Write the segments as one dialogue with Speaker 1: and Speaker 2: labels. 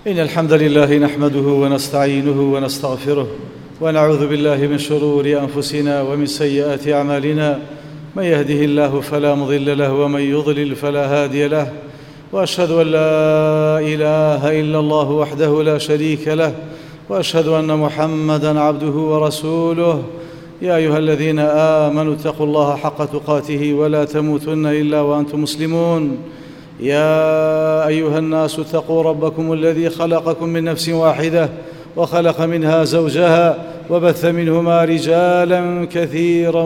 Speaker 1: إن الحمد لله نحمده ونستعينه ونستغفره ونعوذ بالله من شرور أنفسنا ومن سيئات أعمالنا. من يهده الله فلا مضل له ومن يضلل فلا هادي له، وأشهد أن لا إله إلا الله وحده لا شريك له، وأشهد أن محمدًا عبده ورسوله. يا أيها الذين آمنوا اتقوا الله حق تقاته ولا تموتن إلا وأنتم مسلمون. يا أيها الناس اتقوا ربكم الذي خلقكم من نفس واحدة وخلق منها زوجها وبث منهما رجالا كثيرا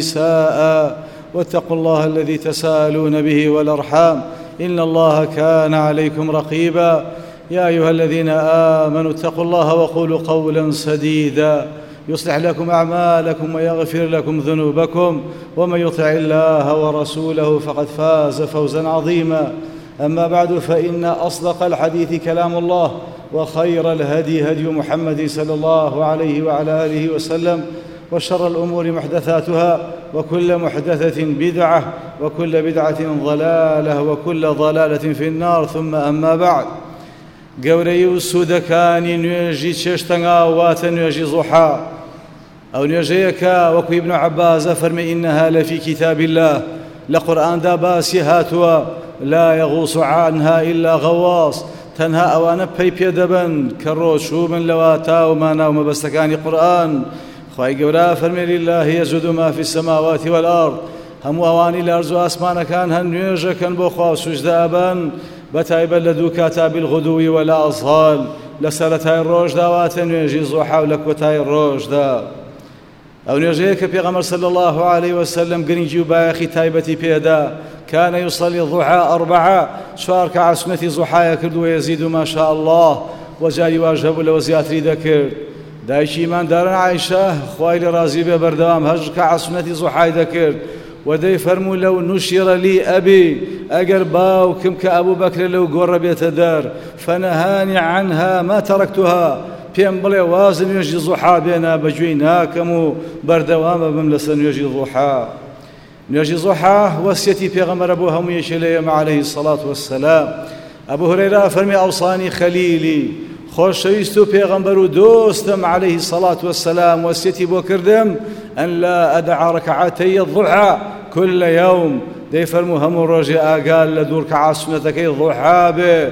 Speaker 1: ونساء، واتقوا الله الذي تساءلون به والأرحام إن الله كان عليكم رقيبا. يا أيها الذين آمنوا اتقوا الله وقولوا قولا سديدا يصلح لكم أعمالكم ويغفر لكم ذنوبكم، ومن يطع الله ورسوله فقد فاز فوزا عظيما. أما بعد، فإن أصدق الحديث كلام الله، وخير الهدي هدي محمد صلى الله عليه وعلى آله وسلم، وشر الأمور محدثاتها، وكل محدثة بدعة، وكل بدعة ضلالة، وكل ضلالة في النار. ثم أما بعد، گەورەی و سوودەکانی نوێژی چێشتەنگا واتە نوێژی زوحا. ئەو نوێژەیەکە وەکو ئیبن عەباس فەرمێ ئینەها لەفی کتاب الله، لە قورئاندا باسی هاتووە، لا يغوص عنها إلا غواص، تەنها ئەوانە پەی پێدەبن کە ڕۆچوو بن لەوە تاومانە و مەبەستەکانی قورئان. خوای گەورە فەرمێ لله يسجد ما في السماوات والأرض، هەموو ئەوانی لە ئەرز و ئاسمانەکان هەن نوێژەکەن بۆ خوا و سوجدە ئەبەن، بەتایبەت لە دوو کاتا بالغدو والآصال، لە سەرەتای ڕۆژدا واتە نوێژی زوحا و لە کۆتای ڕۆژدا. ئەو نوێژەیە کە پێغەمبەر صلی الله عليه وسلم گرنگی و بایەخی تایبەتی پێدا، كان يصلي الضحى 4 چوار کە سنەتی زوحایە کرد و یەزید و ما شاء الله وەجاری واژە بوو لەوە زیاتری دەکرد. دایکی ئیمانداران عایشە خوای لێ ڕازی بێ بەردەوام هەژ کە سنەتی زوحای دەکرد، ودەی فەرموو لەو نوشیرە لی ئەبی، ئەگەر باوکم کە ئەبوو بەکرێ لەو گۆڕە بێتە دەر، فەنەهانی عنها ما تەرەکتوها، پێم بڵێ وازە نوێژی زوحا بێنە، بەگوێی ناکەم و بەردەوامە بم لەسەر نوێژی زوحا. نوێژی زوحا وەسیەتی پێغەمبەرە بۆ هەموو یەکێ لە ئێمە عەلەیهی السەڵات وەسسەلام. ئەبوو هورەیرە فەرمێ ئەوسانی خەلیلی، خۆشەویست و پێغەمبەر و دۆستم عەلەیهی السەڵات وەسسەلام وەسیەتی بۆ کردم أن لا أدع ركعتي الضحى كل يوم، دەی فەرموو هەموو ڕۆژێ ئاگال لە دوو ڕکەعات سنەتەکەی ضحا بێ،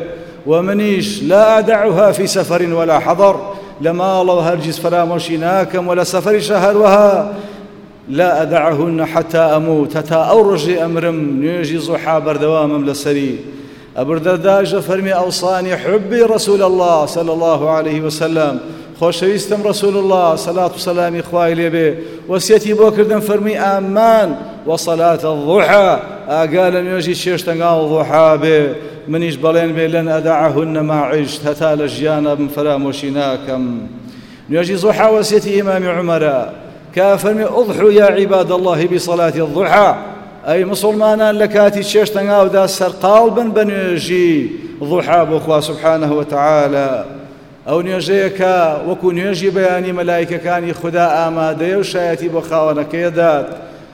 Speaker 1: ومنیش لا أدعها في سفر ولا حضر، لە ماڵەوە هەرگیز فرامۆشی ناکەم، و لە سەفەریشە هەروەها لا أدعهن حتى أموت، هەتا ئەو ڕۆژێ ئەمرم نوێژی زوحا بەردەوامم لەسەری. ئەبو دەرداژە فەرمی ئەوصانی حبی رسول الله صلى الله عليه وسلم، خۆشەویستم رسول الله سەلات و سەلامی خوای لێبێ وەسیەتی بۆ کردم، فەرمی ئامان وصلاة الضحى، ئاگا لە نوێژی چێشتەنگا و ضحا بێ، منیش بەڵێن بێ لەن ئەدعهن ما عشت، هەتا لە ژیانە بم فرامۆشی ناکەم. نوێژی زوحا وەسیەتی ئیمامی عومەرە کە فەرمی اضحوا يا عباد الله بصلاة الضحى، ئەی مسلمانان لە کاتی چێشتەنگاودا سەرقاڵ بن بە نوێژی ضحا بۆ خوا سبحانه وتعالى. ئەو نوێژەیە کە وەکو نوێژی بەیانی مەلایکەکانی خوددا ئامادەیە و شایەتی بۆ خاوەنەکەی دات.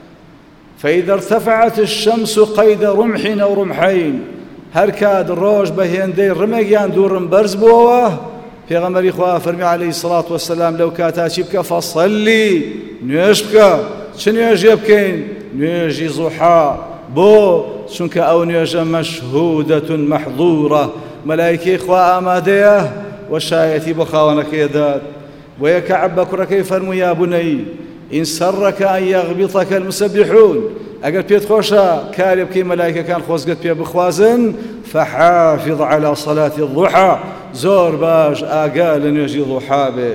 Speaker 1: فإذا ارتفعت الشمس قيد رمح أو رمحين، هەر کات ڕۆژ بە هێندەی ڕمێک یان دوو ڕم بەرز بووەوە، پێغەمبەری خوا فەرمی عەلەیهی السەڵات وەسسەلام لەو کاتا چی بکە؟ فەصەلی، نوێژ بکە. چ نوێژێ بکەین؟ نوێژی زوحا. بۆ؟ چونکە ئەو نوێژە مەشهودەة مەحظوورە، مەلایکەی خوا ئامادەیە وشایەتی بۆ خاوەنەکەی دات. وەیە کەعب بە کوڕەکەی فەرمووی یا بونەی ئین سەرەکە ئەن یەغبیطەکە المسەبحون، ئەگەر پێت خۆشە کارێ بکەی مەلایکەکان خۆزگەت پێ بخوازن، فحافظ على صلاة الضحى، زۆر باش ئاگا لە نوێژی ضحا بێ.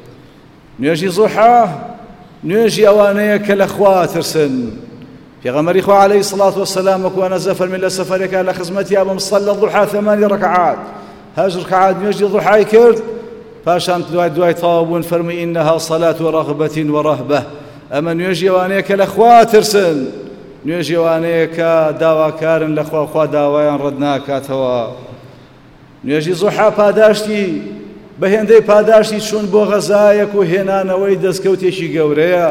Speaker 1: نوێژی زوحا نوێژی ئەوانەیە کە لە خوا ترسن. پێغەمبەری خوا عەلەیهی السەڵات وەسسەلام وەکو ئەنەس فەرمێ لە سەفەرێکا لە خزمەتیا بم صەلى الضحى 8 ركعات، 8 ركعات نوێژی ضحای کرد، پاشان دوای تەواو بوون فەرمووی ئینەها صەلاة رەغبەة وەڕەهبە، ئەمە نوێژی ئەوانەیە کە لە خوا ترسن، نوێژی ئەوانەیە کە داواکارن لە خوا داوایان ڕەت ناکاتەوە. نوێژی زوحا پاداشتی بە هێندەی پاداشتی چوون بۆ غەزایەک و هێنانەوەی دەستکەوتێکی گەورەیە.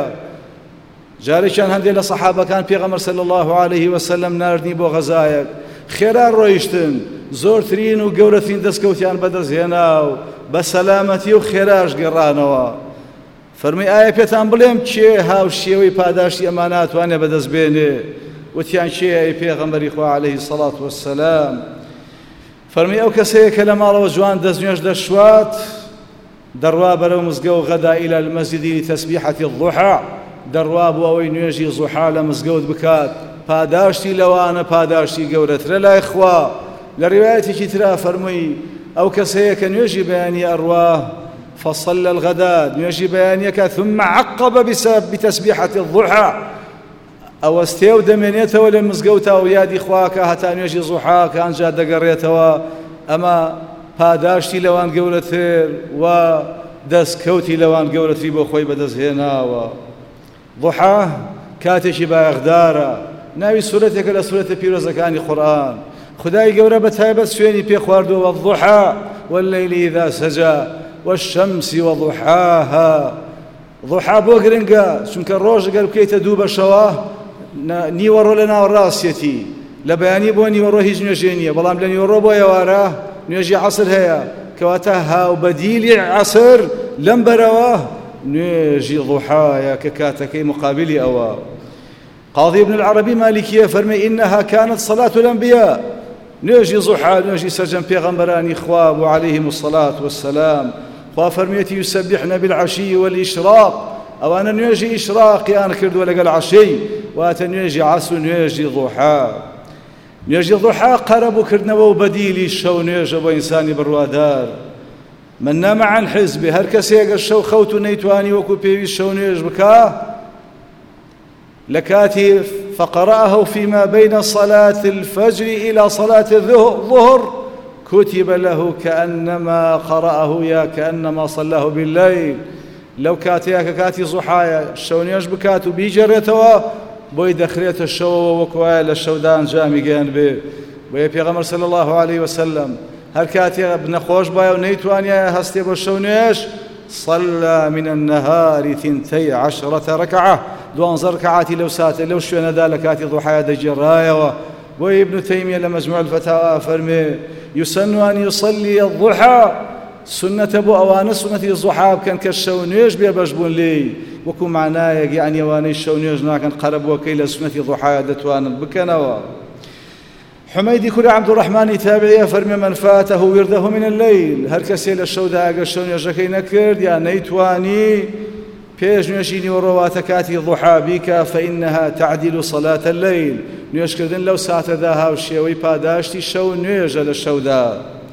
Speaker 1: جارێکیان هەندێک لە سەحابەکان پێغەمبەر صلی الله عليه وسلم ناردنی بۆ غەزایەک، خێرا ڕۆیشتن زۆرترین و گەورەترین دەستکەوتیان بەدەستهێنا و بە سەلامەتی و خێراش گەڕانەوە. فەرمووی ئایا پێتان بڵێم کێ هاوشێوەی پاداشتی ئەمان ناتوانێ بەدەست بێنێ؟ وتیان کێ؟ ئەی پێغەمبەری خوا عەلەیهی سەڵات وەسسەلام. فەرمووی ئەو کەسەیە کە لە ماڵەوە جوان دەستنوێژ دەشوات دەڕوا بەرەو مزگە و غەدا إلى المەسجد لتەسبیحەتی الضحى، دەڕوا بۆ ئەوەی نوێژی زوحا لە مزگەوت بکات. پاداشتی لەوانە پاداشتی گەورەترە لای خوا. لە ڕیوایەتێکی ترا فەرمووی ئەو کەسەیە کە نوێژی بەیانی ئەڕوا فصل الغداء، نوێژی بەیانیەکە ثم عقب بتسبيحة الضحى، ئەوەستێ و دەمێنێتەوە لە مزگەوتا و یادی خواکە هەتا نوێژی زوحا کە ئەنجا دەگەڕێتەوە. ئەمە پاداشتی لەوان گەورەتر و دەستکەوتی لەوان گەورەتری بۆ خۆی بەدەستهێناوە. ضحا کاتێکی بایەخدارە، ناوی سورەتێکە لە سورەتە پیرۆزەکانی قورئان. خدای گەورە بە تایبەت سوێنی پێ خواردووە والضحى والليل إذا سجى والشمس وضحاها. ضحا بۆ گرنگە چونکە ڕۆژ ئەگەر بکەیتە دوو بەشەوە نیوەڕۆ لە ناو ڕاستیەتی، لە بەیانی بۆ نیوەڕۆ هیچ نوێژێ نییە، بەڵام لە نیوەڕۆ بۆ ئێوارە نوێژی عەسر هەیە کەواتە هاوبەدیلی عەسر لەم بەرەوە نوێژی ضحایە کە کاتەکەی مقابلی ئەوە. قاضی ابن العربی مالکیە فەرمێ إنها كانت صلاة الأنبياء، نوێژی زوحا نوێژی سەرجەم پێغەمبەرانی خوا بوو عەلەیهیم الصلاة والسلام. خوا فەرمێتی يسبحن بالعشي والإشراق، ئەوانە نوێژی ئیشراقیان کردووە لەگەڵ عەشەی، واتە نوێژی عەسر و نوێژی ضحا. نوێژی ضحا قەرەبووکردنەوە و بەدیلی شەو نوێژە بۆ ئینسانی بڕوادار. من نام عن حزبه، هەر کەسێگە شەو خەوت و نەیتوانی وەکو پێویست شەو نوێژ بکە لە کاتی فقرأه فيما بين صلاة الفجر إلى صلاة الظهر كتب له كأنما قرأه يا كأنما صلاه بالليل. لو كاتيا كاتي ضحايا شەو نوێژ بکات و بیجێڕێتەوە بۆی دەخرێتە شەوەوە وەکوایە لە شەودان جامی گەیان بێ. بۆیە پێغەمبەر صلی الله عليه وسلم هەر کاتێ بنەخۆش بایە و نەیتوانیایە هەستێ بۆ شەو نوێژ صلى من النهار 12 ركعة، 12 ركعاتی لەو ساتە لەو شوێنەدا لە کاتی ضحایا دەجێڕایەوە. بۆیە ابن تەیمیە لە مەجموع الفتاوى فەرمێ يسن أن يصلي الضحى، سنەتە بۆ ئەوانە سنەتی ضحا بکەن کە شەو نوێژ بێ بەش بوون لێی، وەکو معنایەک یعنی ئەوانەی شەو نوێژ ناکەن قەرەبووەکەی لە سنەتی ضحایا دەتوانن بکەنەوە. حميدي كل عبد الرحمن تابعي فرمي من فاته ورده من الليل، هر کەسێ لە شەودا ئەگەر شەو نوێژەکەی نەکرد یا نەیتوانی پێش نوێژینی وەڕۆواتە کاتی ضحا بیکە فإنها تعدل صلاة الليل، نوێژکردن لەو ساتەدا هاوشێوەی پاداشتی شەو نوێژە لە شەودا.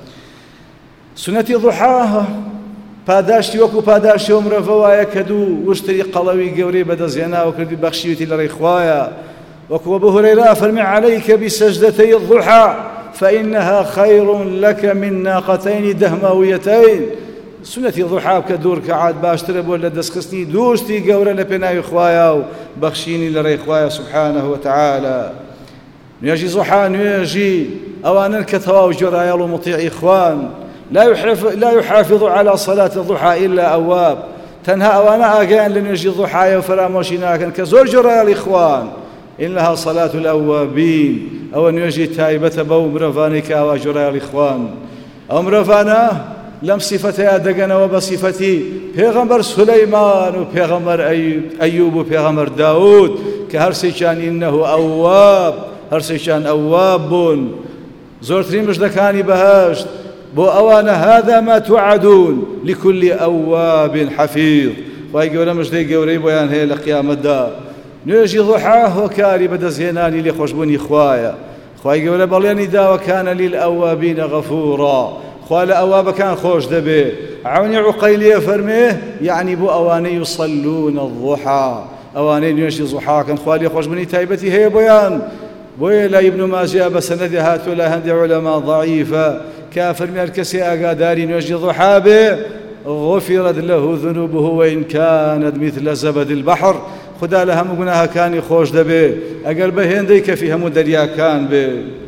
Speaker 1: سنەتی ضحا پاداشتی وەکو پاداشتی ئەو مرۆڤە وایە کە دوو وشتری قەڵەوی گەورەی بەدەستهێناوە کردی بەخشیوێتی لە ڕێی خوایە. وكو أبو هريرة فرمي عليك بسجدتي الضحى فإنها خير لك من ناقتين دهماويتين. سنة الضحى كدور كعاد باشتر بولا دسكسني دوشتي قورا لبناي خوايا وبخشيني لري خوايا سبحانه وتعالى. نيجي ضحى نيجي أوانا كتواو جرايا ومطيع إخوان لا يحافظ على صلاة الضحى إلا أواب. تنهى أوانا آقان لنيجي ضحى وفراموشنا كان كزور جرايا الإخوان إنها صلاة الأوابين، أو نوجي تايبة بو مرفانك أو جرايا الإخوان. أو مرفانا لم صفتي أدقنا وبصفتي پیغمبر سليمان وبيغمبر أيوب وبيغمبر داود كهرسيشان إنه أواب، هرسيشان أواب زورترين مجدكاني بهاشت بو أوانا هذا ما توعدون لكل أواب حفيظ. ويقول مجدي قوري بيان هي لقيام الدار. نوێژی ضحا هۆکاری بەدەستهێنانی لێ خۆشبوونی خوایە. خوای گەورە بەڵێنی داوە کانە للئەوابین غەفوورا، خوا لە ئەوابەکان خۆش دەبێ. عەونی عوقەیلیە فەرمێ یعنی بۆ ئەوانەی یوصەلون الضحا، ئەوانەی نوێژی ضحاکەن خوا لێ خۆشبوونی تایبەتی هەیە بۆیان. بۆیە لای ابن ماجە بە سەنەدی هاتووە لە هەندێک عولەما ضەعیفە کە فەرمێ هەر کەسێ ئاگاداری نوێژی ضحا بێ غفرت له ذنوبه وإن كانت مثل زبد البحر، خدا لە هەموو گوناهەکانی خۆش دەبێ ئەگەر بە هێندەی کەفی هەموو دەریاکان بێ.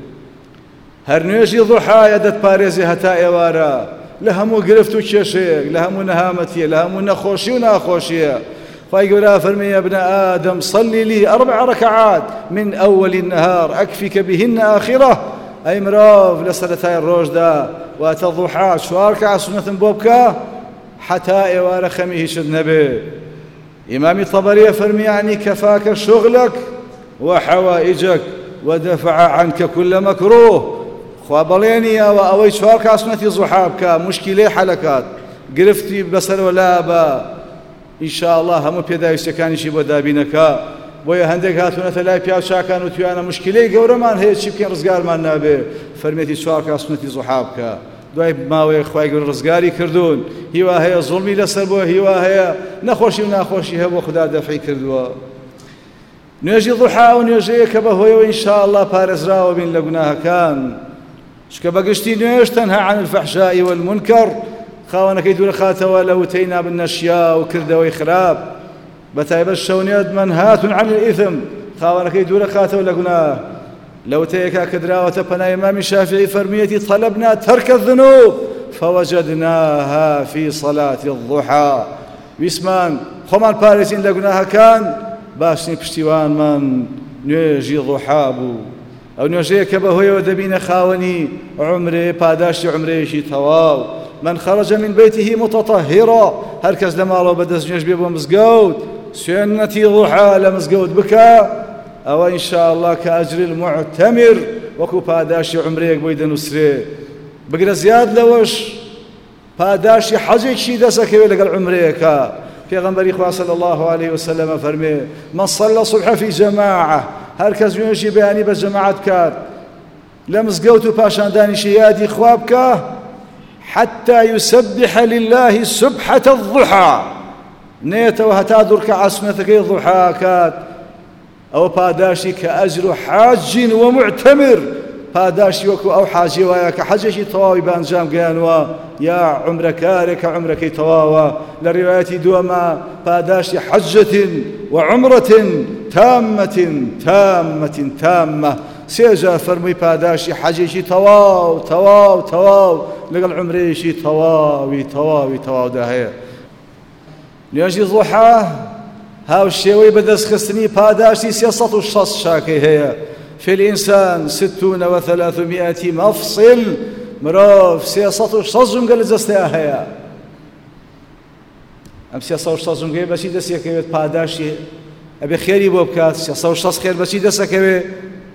Speaker 1: هەر نوێژی ضحایە دەتپارێزێ هەتا ئێوارە لە هەموو گرفت و کێشەیەک، لە هەموو نەهامەتیە، لە هەموو نەخۆشی و ناخۆشیە. خوای گەورە فەرمێ يا ابن آدم صلي لي 4 ركعات من أول النهار أكفك بهن آخرة. ئەی مرۆڤ لە سەرەتای ڕۆژدا واتە ضوحا 4 کات سونەتم بۆ بکە حتا ئێوارە خەمی هیچت نەبێ. ئیمامی طەبەری فەرمیانی کەفاکە شغلك وحوائجك ودفع عنك كل مكروه. خوا بەڵێنیەوە ئەوەی 4 کات سونەتی ضوحا بکە مشکیلەی حەلەکات گرفتی بەسەرەوە لابە ئینشاءالله هەموو پێداویستەکانیشی بۆ دابینەکە. بۆیە هەندێک هاتوونەتە لای پیاو چاکان و تویانە مشکلەی گەورەمان هەیە چی بکەین ڕزگارمان نابێ فەرمێتی 4 کات سونەتی ضوحا بکە. دوای ماوەیە خوای گەورە ڕزگاری کردوون هیوا هەیە زوڵمی لەسەر بۆ هیوا هەیە نەخۆشی و ناخۆشی هەیە بۆ خوددا دەفعی کردووە. نوێژی ضوحا و نوێژەیە کە بەهۆیەوە ئینشاءالله پارێزراوە بین لە گوناهەکان. چکە بەگشتی نوێژ تەنها عن الفەحشاء والمنکەر خاوەنەکەی دوورە خاتەوە لە وتەی نابنەشیا و کردەوەی خراپ بەتایبەت شەونێت منهات عن الإثم خاوەنەکەی دوورە خاتەوە لە گوناه. لە وتەیەکە کە دراوەتە پەنای ئیمامی شافعی فەرمیەتی طلبنا ترك الذنوب فوجدناها في صلاة الضحى. ویسمان خۆمان پارێزین لە گوناهەکان باشنی پشتیوانمان نوێژی ضوحا بوو. ئەو نوێژەیە کە بەهۆیەوە دەبینە خاوەنی عمرێ پاداشتی عمرەیەشی تەواو. من خرج من بيته متطهرا هەر کەس لە ماڵەوە بەدەست نوێژ بێ بۆ مزگەوت سوێنەتی ضوحا لە مزگەوت بکە ئەوە ئینشاءالله کە ئەجری المعتەمر وەکو پاداشی عمرەیەک بۆی دەنووسرێ. بگرە زیاد لەوەش پاداشی حەجێکی دەسەکەوێت لەگەڵ عمرەیەکە. پێغەمبەری خوا صلی الله عليه وسلم فەرمێ من صلى الصبح في جماعة هەر کەس نوێژی بەیانی بە جەماعەت بکات لە مزگەوت و پاشاندانیشی یادی خوا بکە حتى يسبح لله سبحة الضحى نێتەوە هەتا دوو ڕکەعات سونەتەکەی ضوحا کات ئەوە پاداشی کە ئەجر حاج ومعتمر پاداشی وەکو ئەو حاجی وایە کە حەجێکی تەواوی بە ئەنجام گەیانوە یا عمرەکارێک کە عمرەکەی تەواوە. لە ڕیوایەتی دووەمە پاداشی حەجەة وعمرة تامة تامة تامة سێجار فەرمووی پاداشی حەجێکی تەواو تەواو تەواو لەگەڵ عمرەیەشی تەواوی تەواوی تەواودا هەیە. نوێژی ضوحا هاوشێوەی بەدەستخستنی پاداشتی 360 شاکەی هەیە. في الإنسان 60 و300 مفصل مرۆڤ 360 جونگە لە جەستەیە هەیە. ئەم 360 جونگەی بەچی دەستێکەوێت پاداشی ئەبێ خێری بۆ بکات 360 خێر بەچی دەسەکەوێت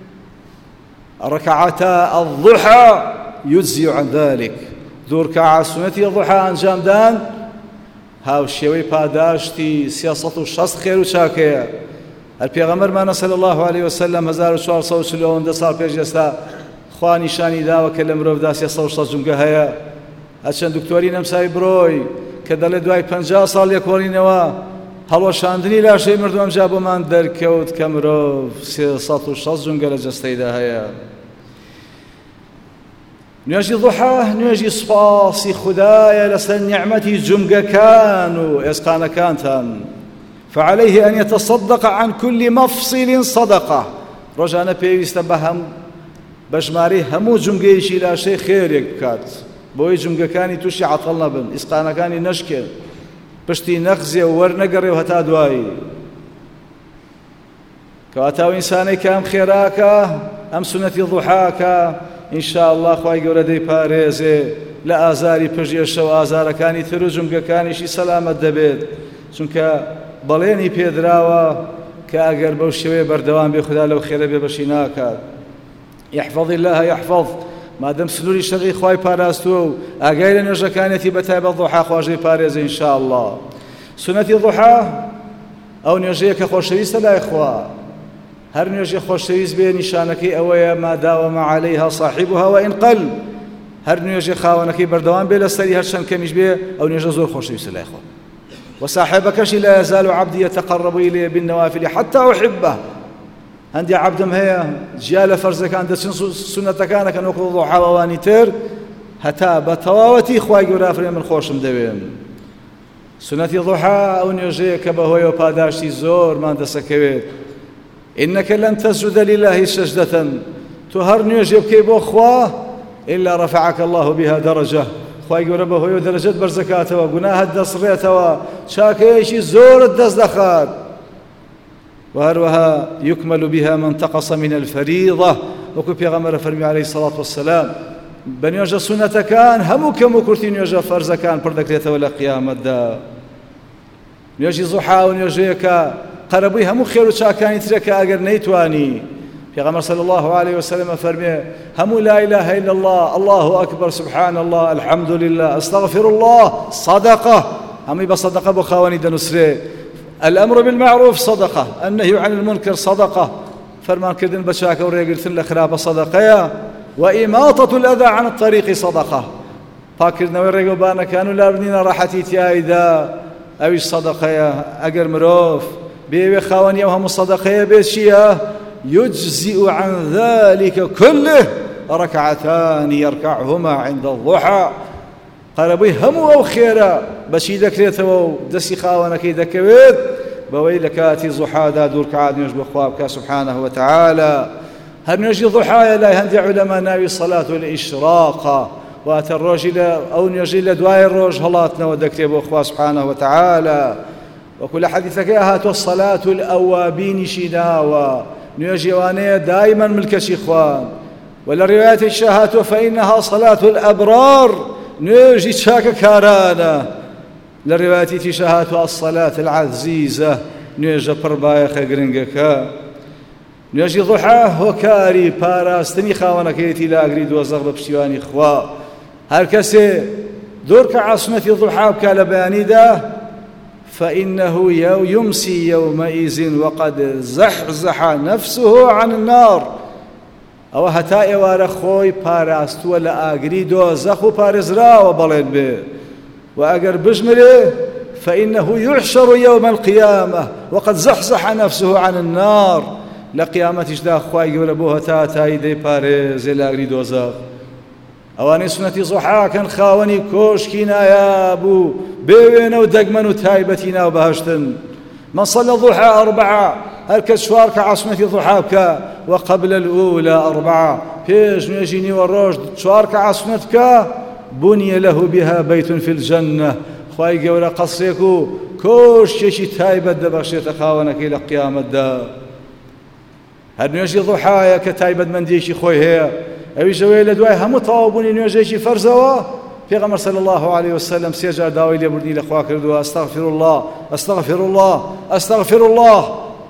Speaker 1: ركعتا الضحى يجزي عن ذلك. دوو ڕکەعات سونەتی ضوحا ئەنجامدان هاوشێوەی پاداشتی 360 خێر و چاکەیە. هەر پێغەمبەرمانە صلی الله عليه وسلم 1440 ساڵ پێش ئێستا خوا نیشانی داوە کە لە مرۆڤدا 360 جونگە هەیە. هەرچەند دکتۆری نەمساوی بڕۆی کە دەڵێ دوای 50 ساڵ لێکۆڵینەوە هەڵۆشاندنی لاشەی مردووە ئەمجا بۆمان دەرکەوت کە مرۆڤ 360 جونگە لە جەستەیدا هەیە. نوێژی ضوحا نوێژی سوپاسی خودایە لەسەر نیعمەتی جونگەکان و ئێسقانەکانتان. فعليه أن يتصدق عن كل مفصل صدقة. ڕۆژانە پێویستە بەژمارەی هەموو جونگەیەکی لاشەی خێرێک بکات بۆی جونگەکانی تووشی عەتەڵ نەبن ئیسقانەکانی نەشکێن پشتی نەخزێ و وەرنەگەڕێ و هەتا دوایی. کەواتە ئەو ئینسانەی کە ئەم خێراکە ئەم سونەتی ضوحاکە ئینشاءالله خوای گەورە دەیپارێزێ لە ئازاری پژێشە و ئازارەکانی تر و جونگەکانیشی سەلامەت دەبێت. چونکە بەڵێنی پێدراوە کە ئەگەر بەو شێوەیە بەردەوام بێ خوددا لەو خێرە بێبەشی ناکات. يحفظ الله يحفظ مادەم سنووری شەرعی خوای پاراستووە و ئاگای لە نوێژەکانێتی بەتایبەت ضوحا خواشەی پارێزە ئینشاءالله. سونەتی ضوحا ئەو نوێژەیە کە خۆشەویستە لای خوا. هەر نوێژی خۆشەویست بێ نیشانەکەی ئەوەیە ما داوم عليها صاحبها وإن قل. هەر نوێژی خاوەنەکەی بەردەوام بێ لەسەری هەرچەند کەمیش بێ ئەو نوێژە زۆر خۆشەویستە لای خوا. وصاحبكش لا يزال عبدي يتقرب إلي بالنوافل حتى أحبه. هەندی عەبدم هەیە جیا لە فەرزەکان دەچن سونەتەکانەکەن وەکو ضوحا وەوانی تر هەتا بە تەواوەتی خوای گەورە ئەفرێ من خۆشم دەوێن. سونەتی ضوحا ئەو نوێژەیە کە بەهۆیەوە پاداشتی زۆرمان دەسەکەوێت. إنك لن تسجد لله سجدة تو هەر نوێژێ بکەی بۆ خوا إلا رفعك الله بها درجة. خوای گەورە بەهۆیەوە دەرەجەت بەرزەکاتەوە گوناهت دەسڕێتەوە چاکەیەکی زۆرت دەست دەخات. وهروها يكمل بها من تقص من الفريضة وەکو پێغەمبەر فەرمی عەلەیهی سەڵات وەسەلام بە نوێژە سونەتەکان هەموو کەم و کورتی نوێژە فەرزەکان پڕ دەکرێتەوە لە قیامەتدا. نوێژی زوحا و نوێژەیەکە قەرەبووی هەموو خێر و چاکانی ترەکە ئەگەر نەیتوانی. پێغەمبەر صلی الله عليه وسلم فەرمێ هەموو لا إله إلا الله الله أكبر سبحان الله الحمد لله أستغفر الله صدقة هەمووی بە صدقة بۆ خاوەنی دەنووسرێ. الأمر بالمعروف صدقة النهي عن المنكر صدقة فەرمانکردن بە چاکە و ڕێگرتن لە خراپە صدقەیە. وإماطة الأذى عن الطريق صدقة پاکردنەوەی ڕێگەوبانەکان و لابنینە ڕاحەتی تیایدا ئەویش صدقەیە. ئەگەر مرۆڤ بێوێ خاوەنی ئەو هەموو صدقەیە بێت چییە؟ يجزئ عن ذلك كله ركعتان يركعهما عند الضحى. قەرەبووی هەموو ئەو خێرە بەچی دەکرێتەوە و دەستی خاوەنەکەی دەکەوێت بەوەی لە کاتی زوحادا دوو ڕکعات نوێژ بۆ خوا بکات سبحانه وتعالى. هەر نوێژی زوحایە لای هەندێک عولەما ناوی سەلات الئیشراقە واتە ڕۆژی لە ئەو نوێژی لە دوای ڕۆژ هەڵاتنەوە دەکرێت بۆ خوا سبحانه وتعالى. وەکو لە حەدیثەکەی هاتووە سەلات الأوابینیشی ناوە نوێژی ئەوانەیە دایما ملکەچی خوان. ولا رواياتي هاتووە فإنها صلاة الأبرار نوێژی چاکە کارانە. لە ڕێوایەتی تیشە هاتووە الصلاة العزیزە نوێژە پڕ بایەخە گرنگەکە. نوێژی ضوحا هۆکاری پاراستنی خاوەنەکەیەتی لە ئاگری دۆزەخ بە پشتیوانی خوا. هەر کەسێ دوو ڕکعات سنەتی ضوحا بکا لە بەیانیدا فإنه يمسي يومئذ وقد زحزح نفسه عن النار. ئەوە هەتا ئێوارە خۆی پاراستووە لە ئاگری دۆزەخ و پارێزراوە بەڵێن بێ. وأجر بجمله فإنه يحشر يوم القيامة وقد زحزح نفسه عن النار. لقيامتش دا خواهي ولا بوها تاتاي دي باريز إلى أغري دوزاغ. أواني سنة ضحا كان خاوني كوشكينا يا أبو بيوين ودقمن وتايبتنا وبهشتن. من صلى الضحى 4 هركز شوارك عصمة ضحاك وقبل الأولى 4 فيش نجيني والروج شوارك عصمتك بني له بها بيت في الجنة. خواهي قولا قصيكو كوش شيشي تايبت دبخشي تخاونك إلى قيامة دا. هر نوێژی ضحایە کە تایبەت مەندێکی خۆی هەیە ئەوی ژەوەیە لە دوای هەموو تەواوبوونی نوێژێکی فەرزەوە پێغەمبەر صلی الله عليه وسلم 3 جار داوای لێبوردنی لە خوا کردووە ئەستەغفر الله ئەستەغفر الله ئەستەغفر الله.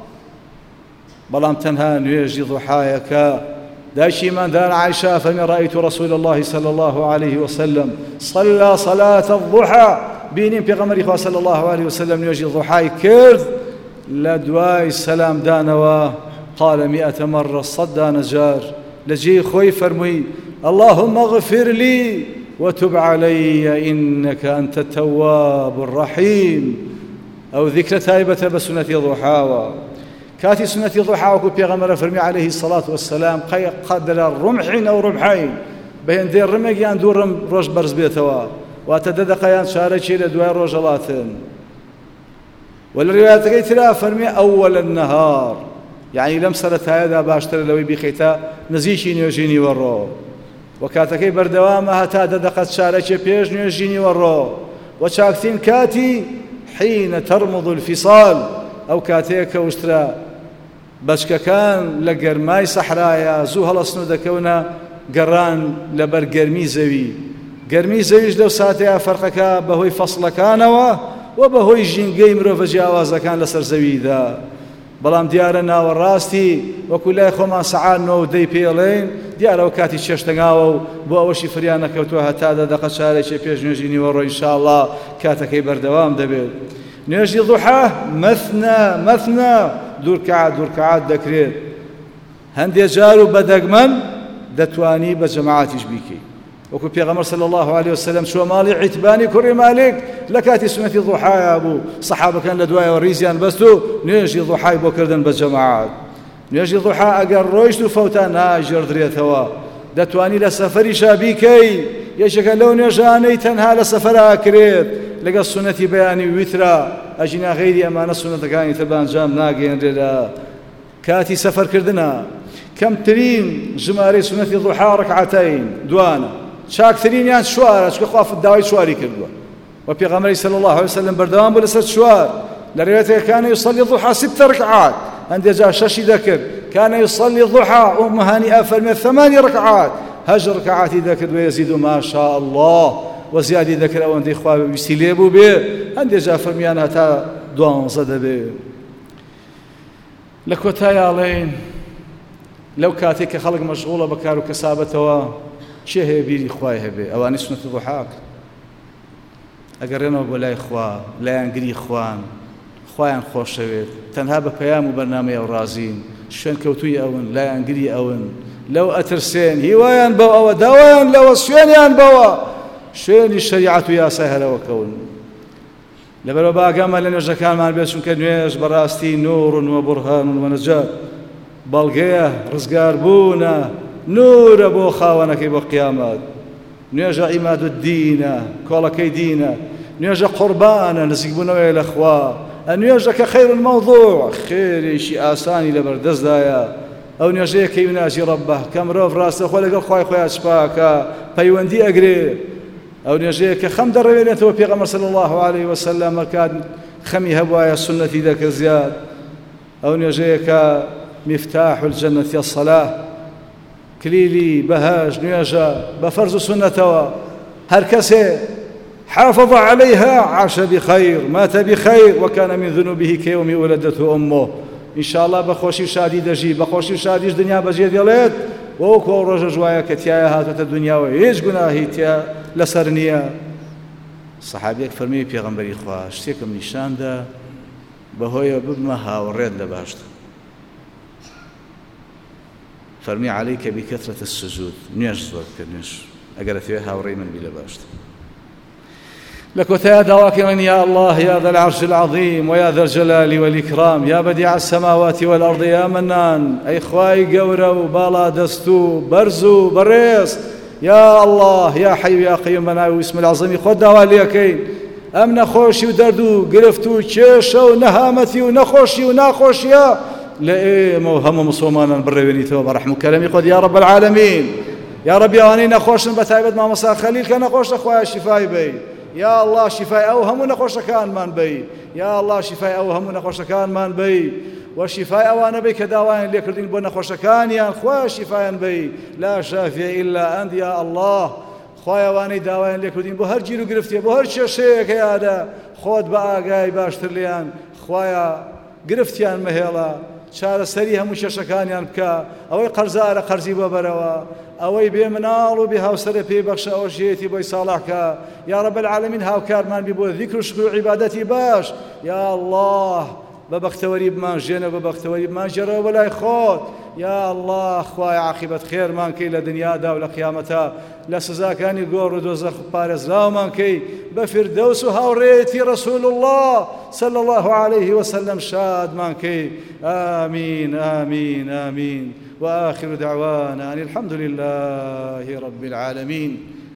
Speaker 1: بەڵام تەنها نوێژی ضحایە کە دایکی ئیماندار عایشە فەرمی رأيت رسول الله صلى الله عليه وسلم صلى صلاة الضحى بینیم پێغەمبەری خوا صلی الله عليه وسلم نوێژی ضحای کرد لە دوای سەلام دانەوە قال 100 مرة صدى نجار لجي خوي فرمي اللهم اغفر لي وتب علي إنك أنت التواب الرحيم. أو ذكر تايبة بسنة ضحاوة كاتي سنة ضحاوة بيغمر فرمي عليه الصلاة والسلام قدر رمح أو رمحين بين دير رمق يان دور روش برز بيتوا واتدد قيان شاركي لدواء روجلاتن. والروايات قيتلا فرمي أول النهار يعني لم سرت هذا باشتر لوي بخيتا نزيشي نيوجيني ورو وكاتكي بردوامها تا دقت شاركي بيج نيوجيني ورو وشاكتين كاتي حين ترمض الفصال أو كاتيك وشترا بشكا كان لقرماي صحرايا زوها لصنو دكونا قران لبر قرمي زوي قرمي زويج لو ساتيا فرقكا بهوي فصل كانوا وبهوي جينجي مروف جاوازا كان لسر زوي ذا. بەڵام دیارە ناوەڕاستی وەکو لای خۆمان سەعات 9 دەی پێڵێن دیارەوە کاتی چێشتەنگاوە و بۆ ئەوەشی فریان نەکەوتووە هەتا دەقە چارێکی پێش نوێژی نیوەڕۆ ئینشاءالله کاتەکەی بەردەوام دەبێت. نوێژی ضحا مەثنە دوو ڕکعات دەکرێت. هەندێک جار و بەدەگمەن دەتوانی بە جەماعەتیش بیکەی وەکو پێغەمبەر صلی الله عليه وسلم شو ماڵی عیتبانی کوڕی مالک لە کاتی سنەتی ضحایە بوو سەحابەکان لە دوایەوە ڕیزیان بەست و نوێژی ضحای بۆ کردن بە جەماعەت. نوێژی ضحا ئەگەر ڕۆیشت و فەوتا ناژێردرێتەوە دەتوانی لە سەفەریشا بیکەی. یەکێکە لەو نوێژانەی تەنها لە سەفەرا کرێت لەگەڵ سنەتی بەیانی ویترە ئەژینا غەیری ئەمانە سنەتەکانی تر بەنجام ناگەێنرێت لە کاتی سەفەرکردنە. کەمترین ژمارەی سنەتی ضحا ڕکعەتەین دوانە چاکترینیان شوارە چکە خوا داوای شواری کردووە و پێغەمبەری صلی الله عليه وسلم بەردەوام بوو لەسەر شوار. لە ڕێوەتەکانی يصلي الضحى 6 ركعات هەندێک جار 6 دەکرد كان يصلي الضحى أم هانئة فرمت 8 ركعات هجر ركعات ذكر ويزيد ما شاء الله وزيادة ذكر أو أندي إخوة بيستليبوا به أندي جا فرميانا تا 12 به لكوتايا لين لو كاتيك خلق مشغولة بكارو كسابتوا چه هەیە بیری خوای هەبێ ئەوانەی سنەت ضحاک ئەگەڕێنەوە بۆ لای خوا لایەنگری خوان خوایان خۆشەوێت تەنها بە پەیام و بەرنامەی ئەو ڕازین شوێن کەوتووی ئەون لایەنگری ئەون لەو ئەترسێن هیوایان بەو ئەوە داوایان لەوە سوێنیان بەوە شوێنی شەریعەت و یاسای هەرەوەکەون لەبەرەوە باگەمە لە نوێژەکانمان بێت چونکە نوێژ بەڕاستی نوڕ و بورهان و نەجات بەڵگەیە ڕزگاربوونە نورە بۆ خاوەنەکەی بۆ قیامەت نوێژە ئیماد الدینە کۆڵەکەی دینە نوێژە قوربانە نزیکبوونەوەی لە خوا نوێژە کە خەیر المەوضوع خێرێکی ئاسانی لەبەردەستدایە ئەو نوێژەیە کە یوناجی ڕەبە کە مرۆڤ ڕاستەخۆ لەگەڵ خوای خۆیان چپاکە پەیوەندی ئەگرێ ئەو نوێژەیە کە خەم دەڕەوێنێتەوە پێغەمبەر صلی الله عليه وسلم کات خەمی هەبوایە سنەتی دەکرد زیاد ئەو نوێژەیە کە مفتاح الجنة الصلاة كليلي بهاج نياجا بفرز سنتوا هر كسي حافظ عليها عاش بخير مات بخير وكان من ذنوبه كيوم ولدته أمه إن شاء الله بخوشي شادي دجي بخوشي شاديش دنيا بجي ديالات وكو رجا جوايا كتيايا هاتت الدنيا وإيش قناهي تيا لسرنيا صحابيك فرمي بيغمبري خواه شتيكم نشان دا بهويا ببمها وريد لباشت فرمي عليك بكثرة السجود نيش زور كنيش أقرأ فيها وريمن بلا باشت لكوتايا دواكرا يا الله يا ذا العرش العظيم ويا ذا الجلال والإكرام يا بديع السماوات والأرض يا منان أي خواي قورو بالا دستو برزو بريس يا الله يا حي يا قيوم مناوي واسم العظيم خد دواليكين أم نخوشي ودردو قرفتو تشيشو نهامتي ونخوشي وناخوشيا لا موهم مسلمانا بالربينيتو برحم كلامي قد يا رب العالمين يا رب يا واني نخوش بتايبت ما مسا خليل كان نخوش اخويا شفاي بي يا الله شفاء اوهم ونخوش كان مان بي يا الله شفاء اوهم ونخوش كان مان بي وشفاء اوان بي كداوان اللي كردين بو نخوش كان يا اخويا شفاء بي لا شافي الا انت يا الله خويا واني داوان اللي كردين بو هر جيرو گرفتي بو هر شيء هذا خود باغاي باشتر ليان خويا گرفتيان مهيلا چارە سەری هەموو شێشەکانیان بکە ئەوەی قەرزارە قەرزی بۆ بەرەوە ئەوەی بێمناڵ و بێهاوسەرە پێی بەخشە ئەو ژێتی بۆی ساڵحکە یا رب العالمین هاوکارمان بی بۆ ذیکر و شکر و عیبادەتی باش یا الله بە بەختەوەری بمانژێنە بە بەختەوەری بمانژێرەوە بەلای خۆت یا الله خوای عاقبەت خێرمان کەی لە دنیادا و لە قیامەتە لە سزاکانی گۆڕ و دۆزەخ پارێزراومان کەی بە فردەوس و هاوڕێتی رسول الله صلى الله عليه وسلم شادمان كي آمين آمين آمين وآخر دعوانا أن الحمد لله رب العالمين